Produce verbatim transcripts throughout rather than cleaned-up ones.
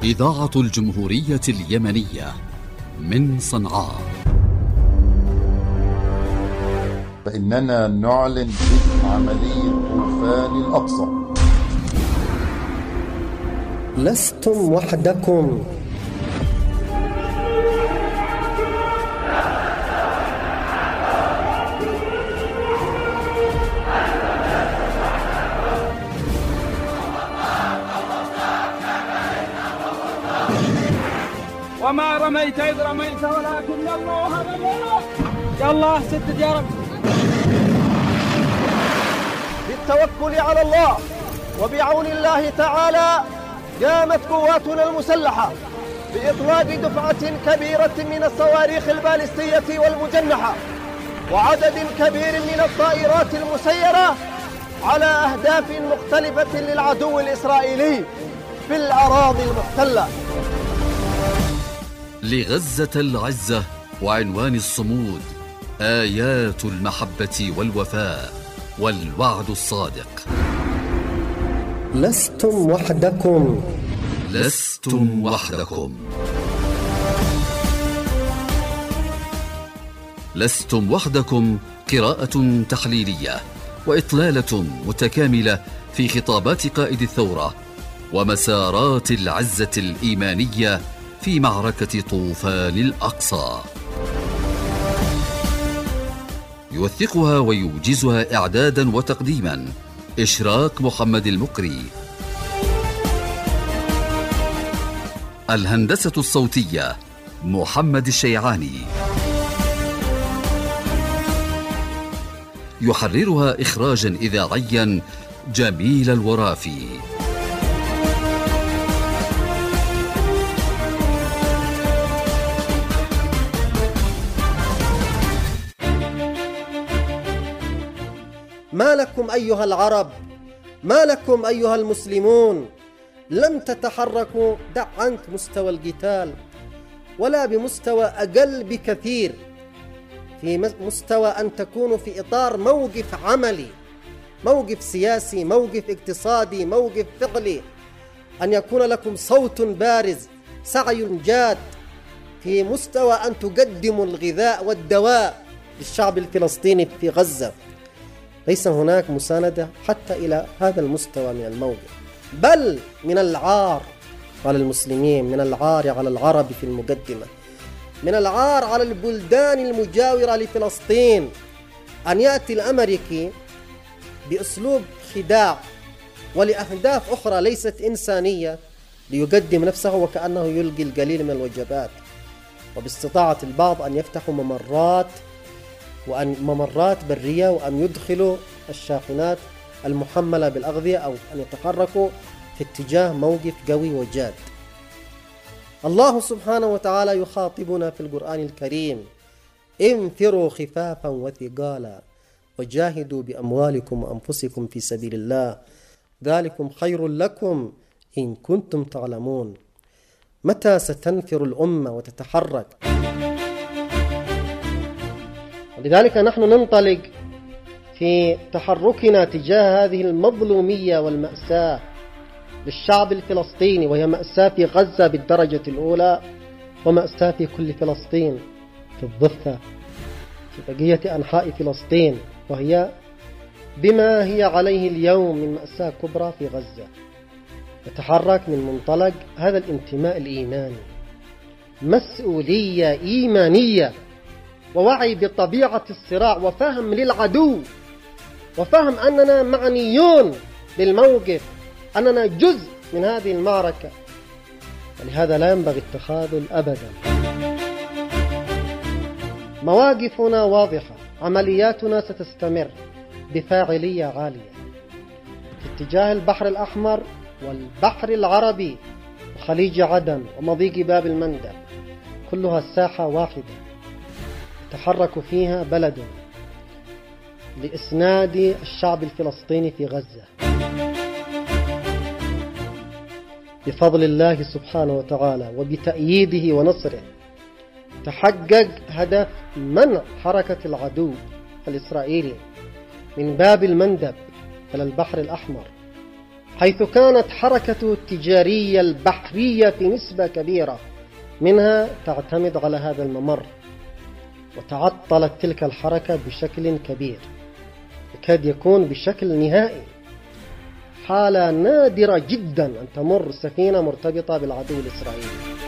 إذاعة الجمهورية اليمنية من صنعاء. فإننا نعلن عملية طوفان الأقصى. لستم وحدكم. وما رميت إذ رميت ولكن الله رمى. يا الله سدد يا رب. بالتوكل على الله وبعون الله تعالى قامت قواتنا المسلحة بإطلاق دفعة كبيرة من الصواريخ البالستية والمجنحة وعدد كبير من الطائرات المسيرة على أهداف مختلفة للعدو الإسرائيلي في الأراضي المحتلة. لغزة العزة وعنوان الصمود آيات المحبة والوفاء والوعد الصادق. لستم وحدكم. لستم وحدكم. لستم وحدكم قراءة تحليلية وإطلالة متكاملة في خطابات قائد الثورة ومسارات العزة الإيمانية في معركة طوفان الأقصى. يوثقها ويوجزها إعدادا وتقديما إشراق محمد المقري. الهندسة الصوتية محمد الشيعاني. يحررها إخراجا إذاعيا جميل الورافي. ما لكم أيها العرب، ما لكم أيها المسلمون، لم تتحركوا دع عنك مستوى القتال ولا بمستوى أقل بكثير، في مستوى أن تكونوا في إطار موقف عملي، موقف سياسي، موقف اقتصادي، موقف فعلي، أن يكون لكم صوت بارز، سعي جاد في مستوى أن تقدموا الغذاء والدواء للشعب الفلسطيني في غزة. ليس هناك مساندة حتى إلى هذا المستوى من الموقف، بل من العار على المسلمين، من العار على العرب في المقدمة، من العار على البلدان المجاورة لفلسطين أن يأتي الأمريكي بأسلوب خداع ولأهداف أخرى ليست إنسانية ليقدم نفسه وكأنه يلقي القليل من الوجبات، وباستطاعة البعض أن يفتحوا ممرات وأن ممرات برية وأن يدخلوا الشاحنات المحملة بالأغذية أو أن يتحركوا في اتجاه موقف قوي وجاد. الله سبحانه وتعالى يخاطبنا في القرآن الكريم: انفروا خفافا وثقالا وجاهدوا بأموالكم وأنفسكم في سبيل الله ذلكم خير لكم إن كنتم تعلمون. متى ستنفر الأمة وتتحرك؟ لذلك نحن ننطلق في تحركنا تجاه هذه المظلومية والمأساة للشعب الفلسطيني، وهي مأساة في غزة بالدرجة الأولى ومأساة في كل فلسطين، في الضفة، في بقية أنحاء فلسطين، وهي بما هي عليه اليوم من مأساة كبرى في غزة. نتحرك من منطلق هذا الانتماء الإيماني، مسؤولية إيمانية ووعي بطبيعة الصراع وفهم للعدو وفهم أننا معنيون بالموقف، أننا جزء من هذه المعركة، ولهذا لا ينبغي التخاذل أبدا. مواقفنا واضحة، عملياتنا ستستمر بفاعلية عالية في اتجاه البحر الأحمر والبحر العربي وخليج عدن ومضيق باب المندب، كلها الساحة واحدة يتحرك فيها بلدنا لإسناد الشعب الفلسطيني في غزة. بفضل الله سبحانه وتعالى وبتأييده ونصره تحقق هدف منع حركة العدو الإسرائيلي من باب المندب إلى البحر الأحمر حيث كانت حركته التجارية البحرية في نسبة كبيرة منها تعتمد على هذا الممر، وتعطلت تلك الحركة بشكل كبير، يكاد يكون بشكل نهائي. حالة نادرة جدا أن تمر سفينة مرتبطة بالعدو الإسرائيلي.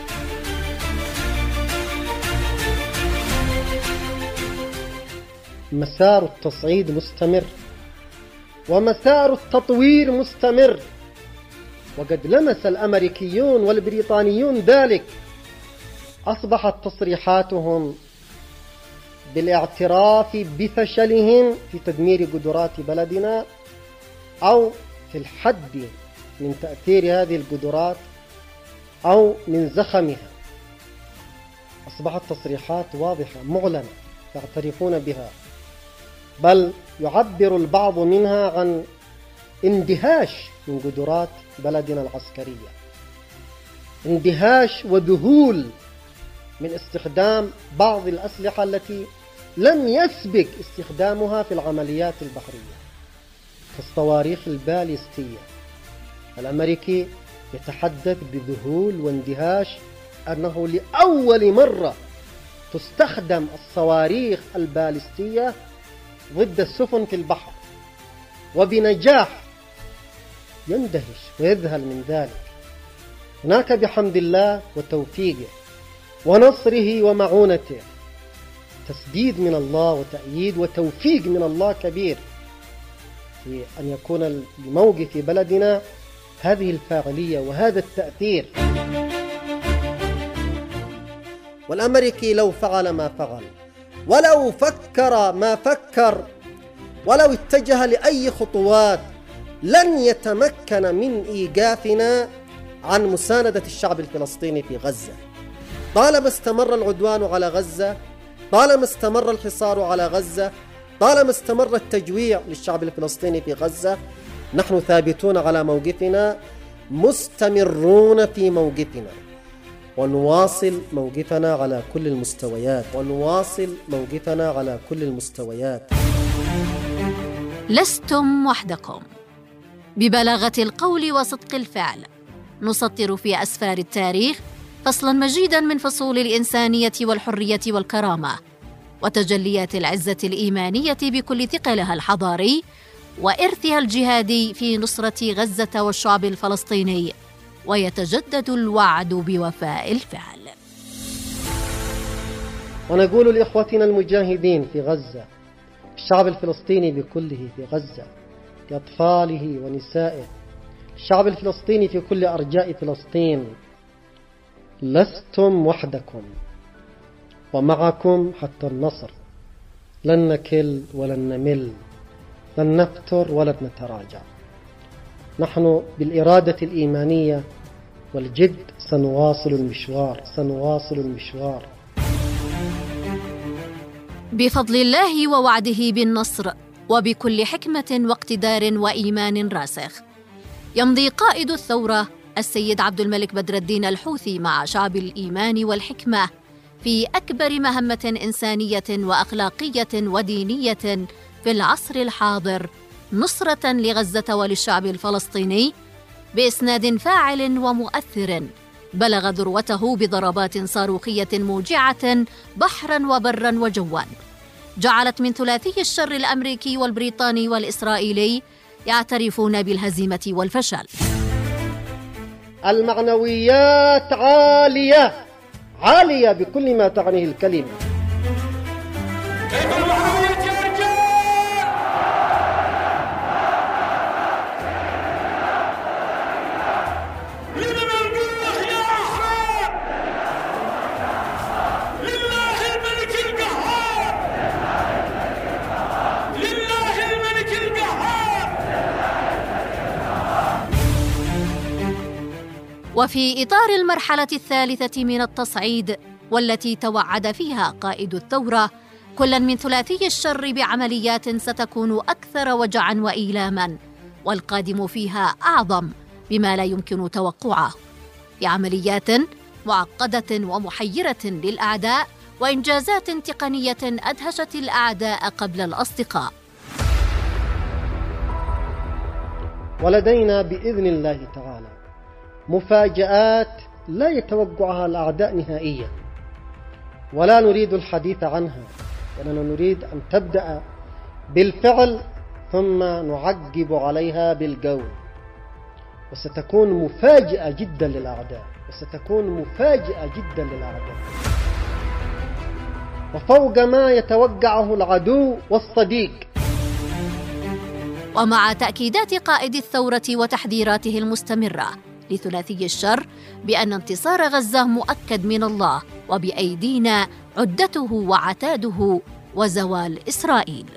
مسار التصعيد مستمر ومسار التطوير مستمر، وقد لمس الأمريكيون والبريطانيون ذلك. أصبحت تصريحاتهم بالاعتراف بفشلهم في تدمير قدرات بلدنا أو في الحد من تأثير هذه القدرات أو من زخمها. أصبحت تصريحات واضحة معلنة يعترفون بها، بل يعبر البعض منها عن اندهاش من قدرات بلدنا العسكرية، اندهاش وذهول من استخدام بعض الأسلحة التي لم يسبق استخدامها في العمليات البحرية كالصواريخ الباليستية. الأمريكي يتحدث بذهول واندهاش أنه لأول مرة تستخدم الصواريخ الباليستية ضد السفن في البحر، وبنجاح. يندهش ويذهل من ذلك. هناك بحمد الله وتوفيقه ونصره ومعونته تسديد من الله وتأييد وتوفيق من الله كبير في أن يكون لموقف بلدنا هذه الفاعلية وهذا التأثير. والأمريكي لو فعل ما فعل، ولو فكر ما فكر، ولو اتجه لأي خطوات، لن يتمكن من إيقافنا عن مساندة الشعب الفلسطيني في غزة. طالما استمر العدوان على غزة، طالما استمر الحصار على غزة، طالما استمر التجويع للشعب الفلسطيني في غزة، نحن ثابتون على موقفنا، مستمرون في موقفنا، ونواصل موقفنا على كل المستويات ونواصل موقفنا على كل المستويات. لستم وحدكم. ببلاغة القول وصدق الفعل نسطر في أسفار التاريخ فصلاً مجيداً من فصول الإنسانية والحرية والكرامة وتجليات العزة الإيمانية بكل ثقلها الحضاري وإرثها الجهادي في نصرة غزة والشعب الفلسطيني، ويتجدد الوعد بوفاء الفعل. ونقول لإخوتنا المجاهدين في غزة، الشعب الفلسطيني بكله في غزة، لأطفاله ونسائه، الشعب الفلسطيني في كل أرجاء فلسطين، لستم وحدكم، ومعكم حتى النصر. لن نكل ولن نمل، لن نفتر ولن نتراجع. نحن بالإرادة الإيمانية والجد سنواصل المشوار سنواصل المشوار بفضل الله ووعده بالنصر، وبكل حكمة واقتدار وإيمان راسخ. يمضي قائد الثورة السيد عبد الملك بدر الدين الحوثي مع شعب الإيمان والحكمة في أكبر مهمة إنسانية وأخلاقية ودينية في العصر الحاضر، نصرة لغزة وللشعب الفلسطيني بإسناد فاعل ومؤثر بلغ ذروته بضربات صاروخية موجعة بحراً وبراً وجواً، جعلت من ثلاثي الشر الأمريكي والبريطاني والإسرائيلي يعترفون بالهزيمة والفشل. المعنويات عالية عالية بكل ما تعنيه الكلمة. كيف المعنويات يا رجال؟ لمن الملك يا أحرار؟ لله الملك القهار، لله الملك القهار. وفي إطار المرحلة الثالثة من التصعيد، والتي توعد فيها قائد الثورة كلا من ثلاثي الشر بعمليات ستكون أكثر وجعاً وإيلاماً، والقادم فيها أعظم بما لا يمكن توقعه، بعمليات معقدة ومحيرة للأعداء وإنجازات تقنية أدهشت الأعداء قبل الأصدقاء. ولدينا بإذن الله تعالى مفاجآت لا يتوقعها الأعداء نهائيا، ولا نريد الحديث عنها، لأننا نريد أن تبدأ بالفعل ثم نعقب عليها بالقول. وستكون مفاجئة جدا للأعداء، وستكون مفاجئة جدا للأعداء، وفوق ما يتوقعه العدو والصديق. ومع تأكيدات قائد الثورة وتحذيراته المستمرة لثلاثي الشر بأن انتصار غزة مؤكد من الله وبأيدينا عدته وعتاده وزوال إسرائيل.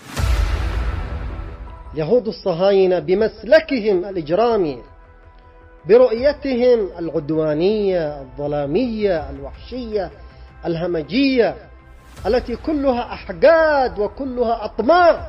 يهود الصهاينة بمسلكهم الإجرامي، برؤيتهم العدوانية الظلامية الوحشية الهمجية التي كلها أحقاد وكلها أطماع،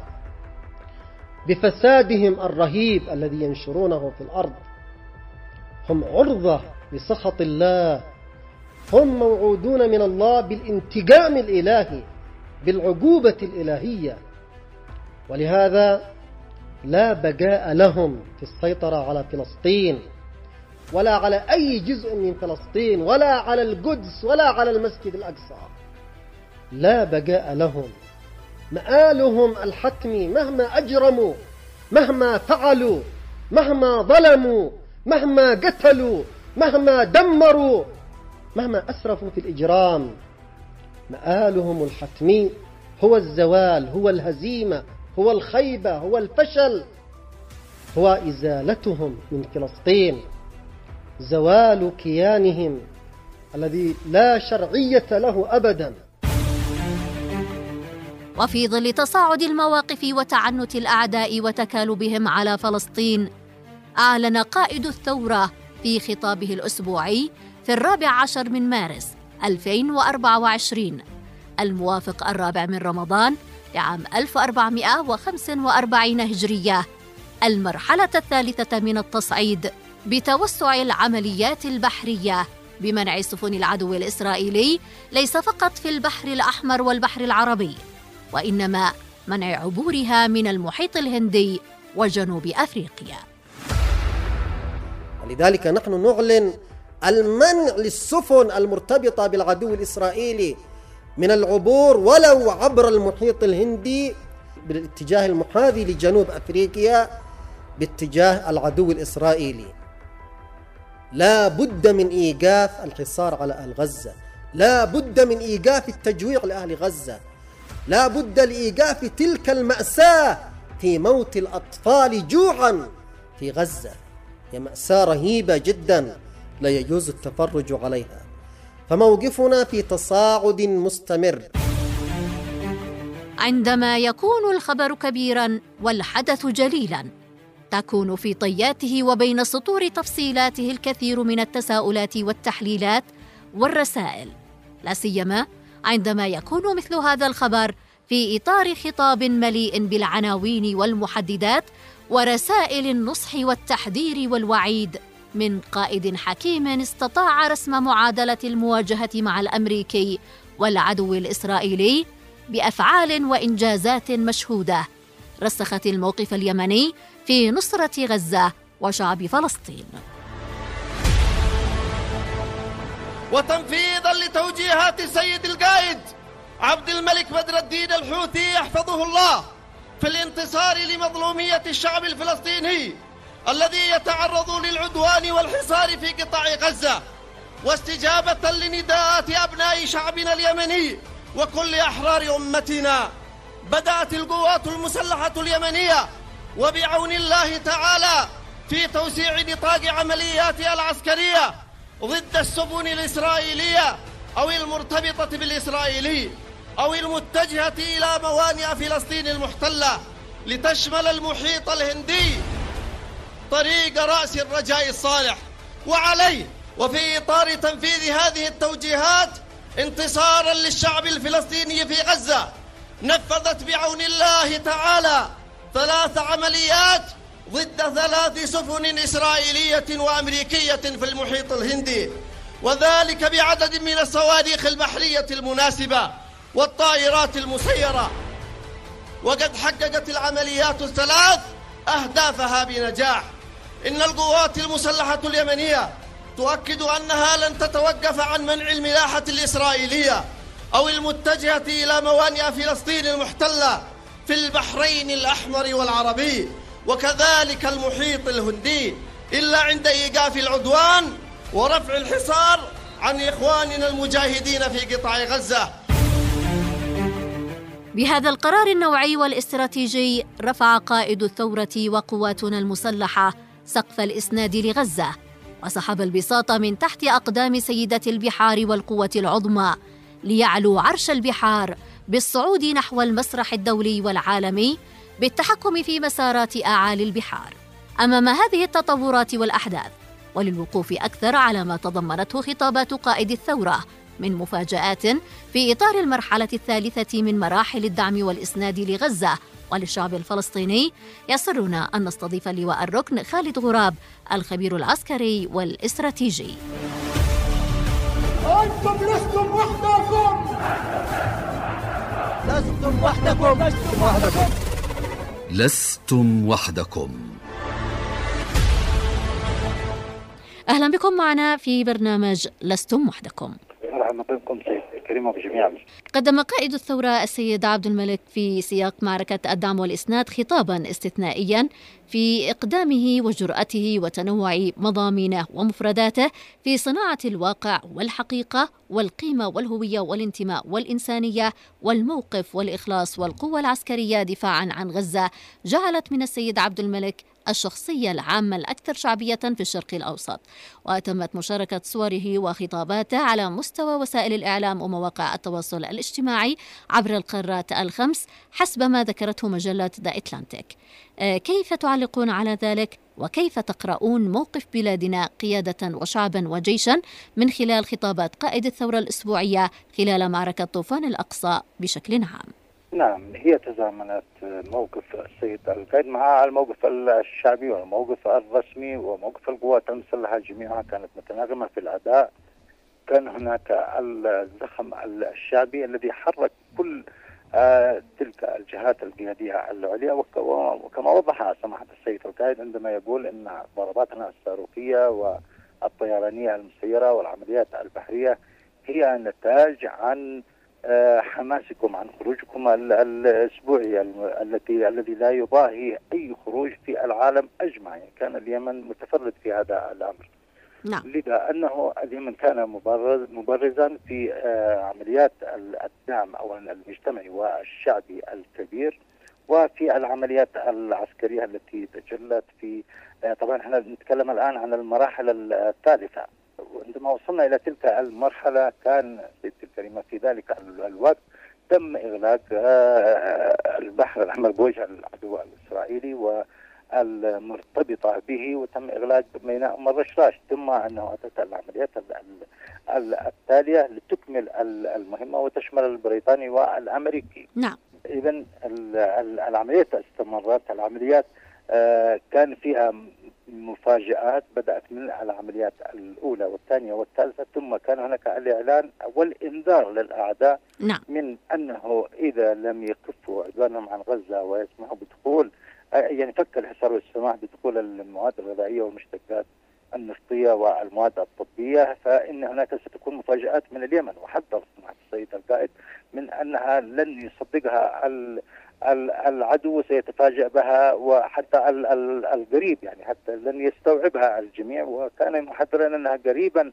بفسادهم الرهيب الذي ينشرونه في الأرض، هم عرضة لسخط الله، هم موعودون من الله بالانتقام الإلهي، بالعقوبة الإلهية. ولهذا لا بقاء لهم في السيطرة على فلسطين، ولا على أي جزء من فلسطين، ولا على القدس، ولا على المسجد الأقصى. لا بقاء لهم. مآلهم الحتمي مهما أجرموا، مهما فعلوا، مهما ظلموا، مهما قتلوا، مهما دمروا، مهما أسرفوا في الإجرام، مآلهم الحتمي هو الزوال، هو الهزيمة، هو الخيبة، هو الفشل، هو إزالتهم من فلسطين، زوال كيانهم الذي لا شرعية له أبدا. وفي ظل تصاعد المواقف وتعنت الأعداء وتكالبهم على فلسطين، أعلن قائد الثورة في خطابه الأسبوعي في الرابع عشر من مارس ألفين وأربعة وعشرين الموافق الرابع من رمضان لعام ألف وأربعمائة وخمسة وأربعين هجرية المرحلة الثالثة من التصعيد بتوسع العمليات البحرية بمنع سفن العدو الإسرائيلي ليس فقط في البحر الأحمر والبحر العربي، وإنما منع عبورها من المحيط الهندي وجنوب أفريقيا. لذلك نحن نعلن المنع للسفن المرتبطة بالعدو الإسرائيلي من العبور ولو عبر المحيط الهندي بالاتجاه المحاذي لجنوب أفريقيا باتجاه العدو الإسرائيلي. لا بد من إيقاف الحصار على أهل غزة، لا بد من إيقاف التجويع لأهل غزة، لا بد لإيقاف تلك المأساة في موت الأطفال جوعا في غزة. هي مأساة رهيبة جدا لا يجوز التفرج عليها. فموقفنا في تصاعد مستمر. عندما يكون الخبر كبيراً والحدث جليلاً، تكون في طياته وبين سطور تفصيلاته الكثير من التساؤلات والتحليلات والرسائل، لا سيما عندما يكون مثل هذا الخبر في إطار خطاب مليء بالعناوين والمحددات ورسائل النصح والتحذير والوعيد من قائد حكيم استطاع رسم معادلة المواجهة مع الأمريكي والعدو الإسرائيلي بأفعال وإنجازات مشهودة رسخت الموقف اليمني في نصرة غزة وشعب فلسطين. وتنفيذا لتوجيهات السيد القائد عبد الملك بدر الدين الحوثي يحفظه الله في الانتصار لمظلومية الشعب الفلسطيني الذي يتعرض للعدوان والحصار في قطاع غزة، واستجابة لنداءات أبناء شعبنا اليمني وكل أحرار أمتنا، بدأت القوات المسلحة اليمنية وبعون الله تعالى في توسيع نطاق عملياتها العسكرية ضد السفن الإسرائيلية أو المرتبطة بالإسرائيلي أو المتجهة إلى موانئ فلسطين المحتلة لتشمل المحيط الهندي طريق رأس الرجاء الصالح. وعليه وفي إطار تنفيذ هذه التوجيهات انتصارا للشعب الفلسطيني في غزة، نفذت بعون الله تعالى ثلاث عمليات ضد ثلاث سفن إسرائيلية وأمريكية في المحيط الهندي، وذلك بعدد من الصواريخ البحرية المناسبة والطائرات المسيرة. وقد حققت العمليات الثلاث أهدافها بنجاح، إن القوات المسلحة اليمنية تؤكد أنها لن تتوقف عن منع الملاحة الإسرائيلية أو المتجهة إلى موانئ فلسطين المحتلة في البحرين الأحمر والعربي وكذلك المحيط الهندي إلا عند إيقاف العدوان ورفع الحصار عن إخواننا المجاهدين في قطاع غزة. بهذا القرار النوعي والاستراتيجي رفع قائد الثورة وقواتنا المسلحة سقف الإسناد لغزة وسحب البساط من تحت أقدام سيدة البحار والقوة العظمى ليعلو عرش البحار بالصعود نحو المسرح الدولي والعالمي بالتحكم في مسارات أعالي البحار. أمام هذه التطورات والأحداث وللوقوف أكثر على ما تضمنته خطابات قائد الثورة من مفاجآت في إطار المرحلة الثالثة من مراحل الدعم والإسناد لغزة وللشعب الفلسطيني، يسرنا أن نستضيف اللواء الركن خالد غراب الخبير العسكري والاستراتيجي. أنتم لستم وحدكم، لستم وحدكم، لستم وحدكم، لستم وحدكم. أهلا بكم معنا في برنامج لستم وحدكم. مرحبا بكم سيد الكريم وبجميع. قدم قائد الثورة السيد عبد الملك في سياق معركة الدعم والإسناد خطابا استثنائيا في إقدامه وجرأته وتنوع مضامينه ومفرداته في صناعة الواقع والحقيقة والقيمة والهوية والانتماء والإنسانية والموقف والإخلاص والقوة العسكرية دفاعا عن غزة، جعلت من السيد عبد الملك الشخصية العامة الأكثر شعبية في الشرق الأوسط. وتمت مشاركة صوره وخطاباته على مستوى وسائل الإعلام ومواقع التواصل الاجتماعي عبر القارات الخمس حسب ما ذكرته مجلة ذا أتلانتيك. كيف تعلقون على ذلك؟ وكيف تقرؤون موقف بلادنا قيادة وشعبا وجيشا من خلال خطابات قائد الثورة الأسبوعية خلال معركة طوفان الأقصى بشكل عام؟ نعم، هي تزامنت موقف السيد القائد مع الموقف الشعبي والموقف الرسمي وموقف القوات المسلحة جميعها كانت متناغمة في الأداء. كان هناك الزخم الشعبي الذي حرك كل آه تلك الجهات القيادية العليا، وكما وضح سماحة السيد القائد عندما يقول أن ضرباتنا الصاروخية والطيرانية المسيرة والعمليات البحرية هي نتاج عن آه حماسكم، عن خروجكم الأسبوعي التي الذي لا يضاهي أي خروج في العالم أجمع. يعني كان اليمن متفرد في هذا الأمر. نعم. لذا أنه اليمن كان مبرز مبرزا في آه عمليات الدعم أو المجتمعي والشعبي الكبير، وفي العمليات العسكرية التي تجلت في آه طبعا احنا نتكلم الآن عن المراحل الثالثة. وعندما وصلنا إلى تلك المرحلة كان سيدتي الكريمة في ذلك الوقت تم إغلاق آه البحر الأحمر بوجه العدو الإسرائيلي و المرتبطة به، وتم إغلاق ميناء أم الرشراش، ثم أنه أتت العمليات التالية لتكمل المهمة وتشمل البريطاني والأمريكي. نعم. إذن العمليات استمرت. العمليات كان فيها مفاجآت بدأت من العمليات الأولى والثانية والثالثة، ثم كان هناك الإعلان والإنذار للأعداء. نعم. من أنه إذا لم يكفوا عدوانهم عن غزة ويسمحوا بدخول يعني فك الحصار والسماح بدخول المواد الغذائية والمشتقات النفطية والمواد الطبية، فإن هناك ستكون مفاجآت من اليمن. وحذر سماحة السيد القائد من أنها لن يصدقها العدو، سيتفاجأ بها، وحتى القريب يعني حتى لن يستوعبها الجميع. وكان محذرا أنها قريبا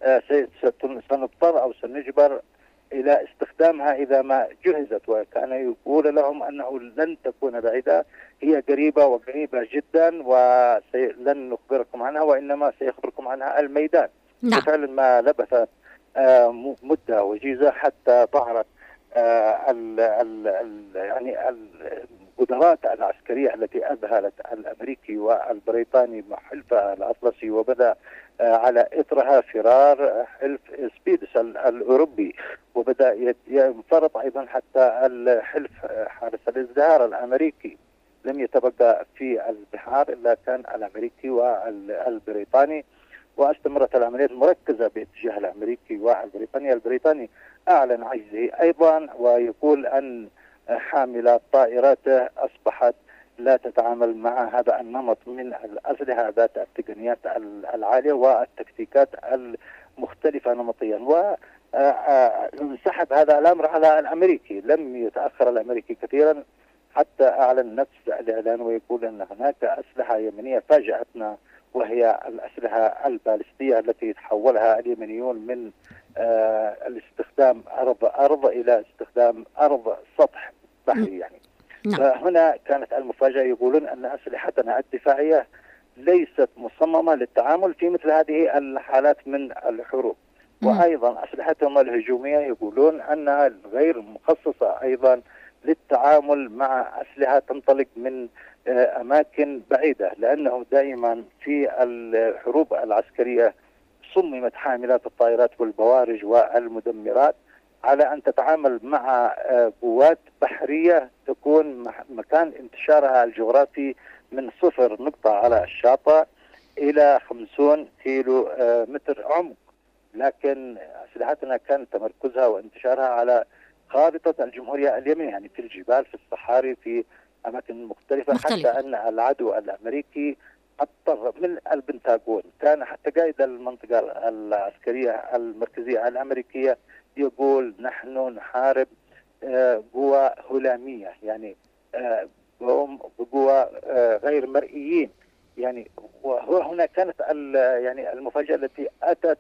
سنضطر أو سنجبر إلى استخدامها إذا ما جهزت، وكان يقول لهم أنه لن تكون بعيدة، هي قريبة وقريبة جدا ولن نخبركم عنها وإنما سيخبركم عنها الميدان. نعم. وفعلا ما لبث آه مدة وجيزة حتى ظهرت آه ال ال ال يعني القدرات العسكرية التي أذهلت الأمريكي والبريطاني مع حلف الأطلسي، وبدأ آه على إثرها فرار حلف سبيدس الأوروبي، وبدأ ينفرط أيضا حتى الحلف حارس الازدهار الأمريكي. لم يتبقى في البحار إلا كان الأمريكي والبريطاني، واستمرت العمليات مركزة باتجاه الأمريكي والبريطاني. البريطاني أعلن عجزه أيضا، ويقول أن حاملات طائراته أصبحت لا تتعامل مع هذا النمط من الأسلحة ذات التقنيات العالية والتكتيكات المختلفة نمطيا. وانسحب هذا الأمر على الأمريكي. لم يتأخر الأمريكي كثيرا حتى أعلن نفس الإعلان ويقول أن هناك أسلحة يمنية فاجأتنا، وهي الأسلحة البالستية التي تحولها اليمنيون من آه الاستخدام أرض أرض إلى استخدام أرض سطح بحري يعني. نعم. فهنا كانت المفاجأة، يقولون أن أسلحتنا الدفاعية ليست مصممة للتعامل في مثل هذه الحالات من الحروب. وأيضا أسلحتهم الهجومية يقولون أنها غير مخصصة أيضا للتعامل مع أسلحة تنطلق من أماكن بعيدة، لأنه دائما في الحروب العسكرية صممت حاملات الطائرات والبوارج والمدمرات على أن تتعامل مع قوات بحرية تكون مكان انتشارها الجغرافي من صفر نقطة على الشاطئ إلى خمسين كيلو متر عمق. لكن أسلحتنا كان تمركزها وانتشارها على خارطة الجمهورية اليمنية، يعني في الجبال، في الصحاري، في أماكن مختلفة, مختلفة. حتى أن العدو الأمريكي اضطر من البنتاغون، كان حتى قائد المنطقة العسكرية المركزية الأمريكية يقول نحن نحارب قوى هلامية، يعني هم بقوى غير مرئيين يعني. وهنا كانت يعني المفاجأة التي أتت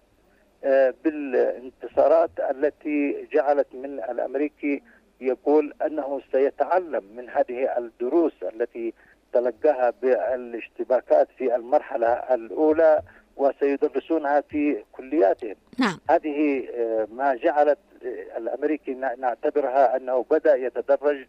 بالانتصارات التي جعلت من الأمريكي يقول أنه سيتعلم من هذه الدروس التي تلقاها بالاشتباكات في المرحلة الأولى وسيدرسونها في كلياتهم. نعم. هذه ما جعلت الأمريكي نعتبرها أنه بدأ يتدرج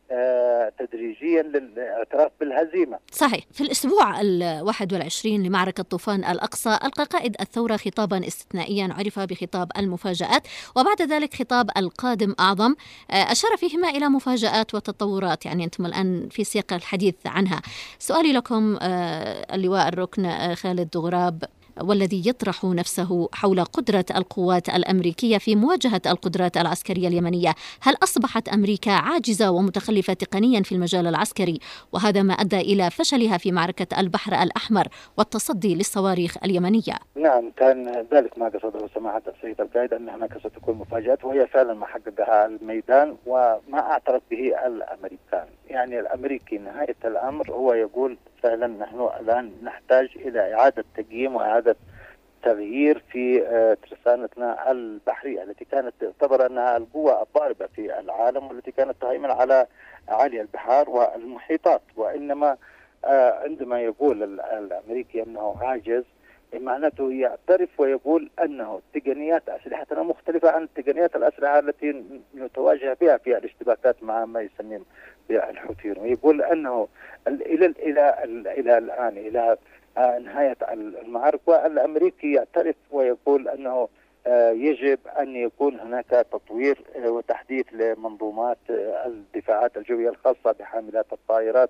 تدريجيا للاعتراف بالهزيمة. صحيح. في الأسبوع الواحد والعشرين لمعركة طوفان الأقصى ألقى قائد الثورة خطابا استثنائيا عرف بخطاب المفاجآت، وبعد ذلك خطاب القادم أعظم، أشار فيهما إلى مفاجآت وتطورات، يعني أنتم الآن في سياق الحديث عنها. سؤالي لكم اللواء الركن خالد دغراب، والذي يطرح نفسه حول قدرة القوات الأمريكية في مواجهة القدرات العسكرية اليمنية، هل أصبحت أمريكا عاجزة ومتخلفة تقنيا في المجال العسكري، وهذا ما أدى إلى فشلها في معركة البحر الأحمر والتصدي للصواريخ اليمنية؟ نعم، كان ذلك ما قصده سماحة السيد القائد، أن هناك ستكون مفاجآت، وهي فعلا ما حققها الميدان وما اعترف به الأمريكان. يعني الأمريكي نهاية الأمر هو يقول فعلا نحن الآن نحتاج إلى إعادة تقييم وإعادة تغيير في ترسانتنا البحرية التي كانت تعتبر أنها القوة الضاربة في العالم، والتي كانت تهيمن على عالي البحار والمحيطات. وإنما عندما يقول الأمريكي أنه عاجز، معناته يعترف ويقول أنه تقنيات أسلحتنا مختلفة عن تقنيات الأسلحة التي نتواجه بها في الاشتباكات مع ما يسمون بالحوثيين. ويقول أنه إلى إلى إلى الآن إلى نهاية المعارك، والأمريكي يعترف ويقول أنه يجب أن يكون هناك تطوير وتحديث لمنظومات الدفاعات الجوية الخاصة بحاملات الطائرات،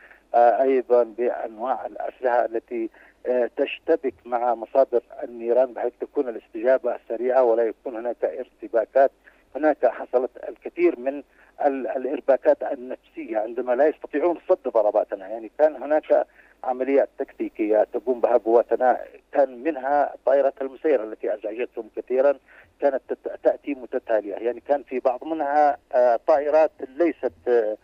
وأيضا بأنواع الأسلحة التي تشتبك مع مصادر النيران بحيث تكون الاستجابة سريعة ولا يكون هناك ارتباكات. هناك حصلت الكثير من الارباكات النفسية عندما لا يستطيعون صد ضرباتنا، يعني كان هناك عمليات تكتيكية تقوم بها قواتنا، كان منها طائرة المسيرة التي أزعجتهم كثيرا، كانت تأتي متتالية، يعني كان في بعض منها طائرات ليست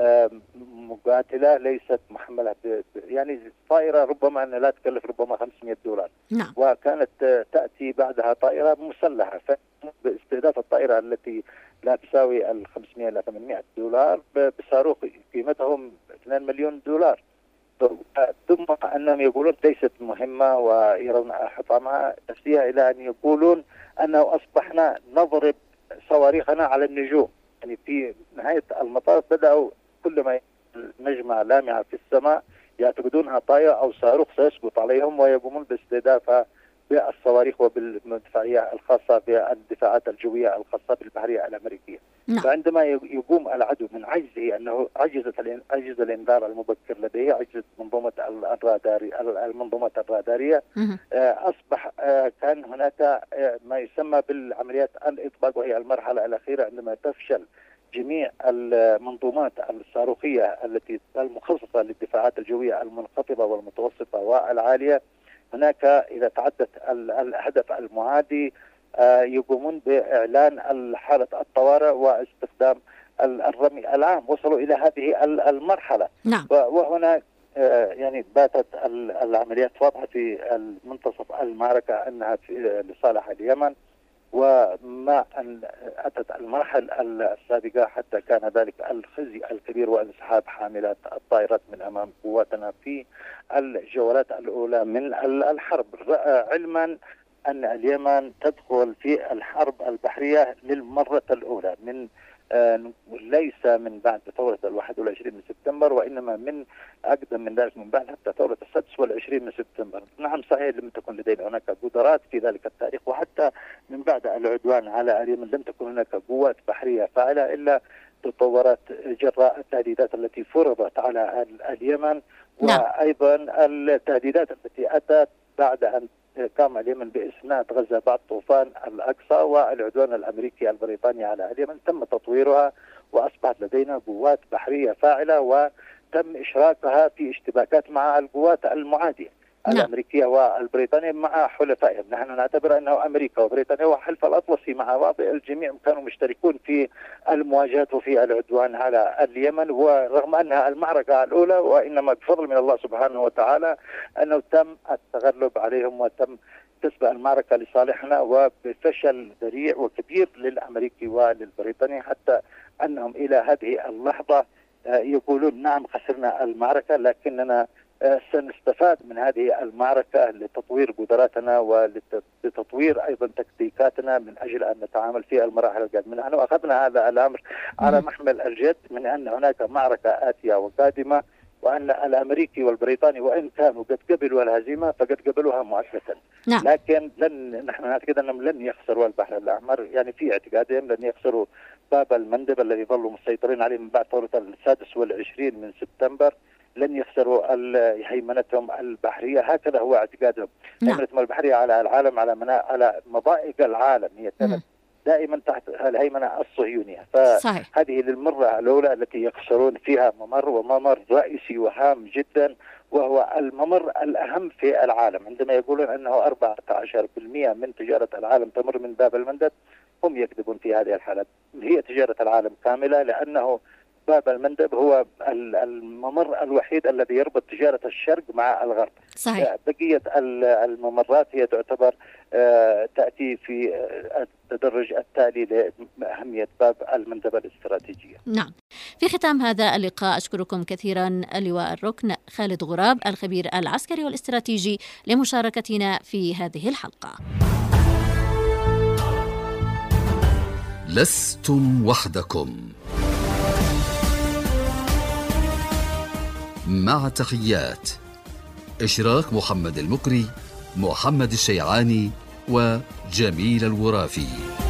مقاتلة، ليست محملة يعني طائرة ربما أن لا تكلف ربما خمسمائة دولار. نعم. وكانت تأتي بعدها طائرة مسلحة، باستهداف الطائرة التي لا تساوي ال خمسمائة إلى ثمانمائة دولار بصاروخ قيمتهم اثنين مليون دولار. ثم أنهم يقولون ليست مهمة ويرون حطامها نفسها، إلى أن يقولون أنه أصبحنا نضرب صواريخنا على النجوم. يعني في نهاية المطاف بدأوا كلما نجمة لامعة في السماء يعتقدونها طائرة أو صاروخ سيسقط عليهم، ويقومون باستهدافها بالصواريخ وبالمدفعية الخاصة بالدفاعات الجوية الخاصة بالبحرية الأمريكية. نعم. فعندما يقوم العدو من عجزه، أنه عجزت عجز الإنذار المبكر لديه، عجزت منظومة الراداري المنظومة الرادارية، أصبح كان هناك ما يسمى بالعمليات الإطباق، وهي المرحلة الأخيرة عندما تفشل جميع المنظومات الصاروخية التي المخصصة للدفاعات الجوية المنخفضة والمتوسطة والعالية. هناك إذا تعدت الهدف المعادي يقومون بإعلان حالة الطوارئ واستخدام الرمي العام. وصلوا إلى هذه المرحلة. نعم. وهنا يعني باتت العمليات واضحة في منتصف المعركة أنها لصالح اليمن، وما أن أتت المراحل السابقة حتى كان ذلك الخزي الكبير وانسحاب حاملات الطائرات من أمام قواتنا في الجولات الأولى من الحرب، علما أن اليمن تدخل في الحرب البحرية للمرة الأولى من ليس من بعد ثورة الواحد والعشرين من سبتمبر، وإنما من أقدم من ذلك، من بعد حتى ثورة السادس والعشرين من سبتمبر. نعم صحيح لم تكن لدينا هناك قدرات في ذلك التاريخ، وحتى من بعد العدوان على اليمن لم تكن هناك قوات بحرية فاعلة إلا تطورت جراء التهديدات التي فرضت على اليمن. نعم. وأيضا التهديدات التي أتت بعد أن قام اليمن بإسناد غزة بعد طوفان الأقصى والعدوان الأمريكي البريطاني على اليمن، تم تطويرها وأصبحت لدينا قوات بحرية فاعلة، وتم إشراكها في اشتباكات مع القوات المعادية. نعم. الأمريكية والبريطانية مع حلفائهم. نحن نعتبر أنه أمريكا وبريطانيا وحلف الأطلسي مع بعض الجميع كانوا مشتركون في المواجهات وفي العدوان على اليمن، ورغم أنها المعركة الأولى، وإنما بفضل من الله سبحانه وتعالى أنه تم التغلب عليهم وتم كسب المعركة لصالحنا، وبفشل ذريع وكبير للأمريكي وللبريطاني، حتى أنهم إلى هذه اللحظة يقولون نعم خسرنا المعركة، لكننا سنستفاد من هذه المعركة لتطوير قدراتنا ولتطوير أيضا تكتيكاتنا من أجل أن نتعامل في المراحل القادمة. نحن أخذنا هذا الأمر على محمل الجد من أن هناك معركة آتية وقادمة، وأن الأمريكي والبريطاني وإن كانوا قد قبلوا الهزيمة فقد قبلوها مؤقتا. نعم. لكن لن نحن نعتقد أنهم لن يخسروا البحر الأحمر، يعني في اعتقادهم لن يخسروا باب المندب الذي ظلوا مسيطرين عليه من بعد ثورة السادس والعشرين من سبتمبر، لن يخسروا هيمنتهم البحرية. هكذا هو اعتقادهم. نعم. هيمنتهم البحرية على العالم، على منا... على مضائق العالم، هي كانت دائما تحت الهيمنة الصهيونية. فهذه للمرة الأولى التي يخسرون فيها ممر، وممر رئيسي وهام جدا، وهو الممر الأهم في العالم. عندما يقولون أنه أربعة عشر بالمئة من تجارة العالم تمر من باب المندب، هم يكذبون في هذه الحالة. هي تجارة العالم كاملة، لأنه باب المندب هو الممر الوحيد الذي يربط تجارة الشرق مع الغرب. صحيح. بقية الممرات هي تعتبر تأتي في التدرج التالي لأهمية باب المندب الاستراتيجية. نعم. في ختام هذا اللقاء أشكركم كثيرا اللواء الركن خالد غراب الخبير العسكري والاستراتيجي لمشاركتنا في هذه الحلقة. لستم وحدكم. مع تحيات إشراك محمد المقري، محمد الشيعاني وجميل الورافي.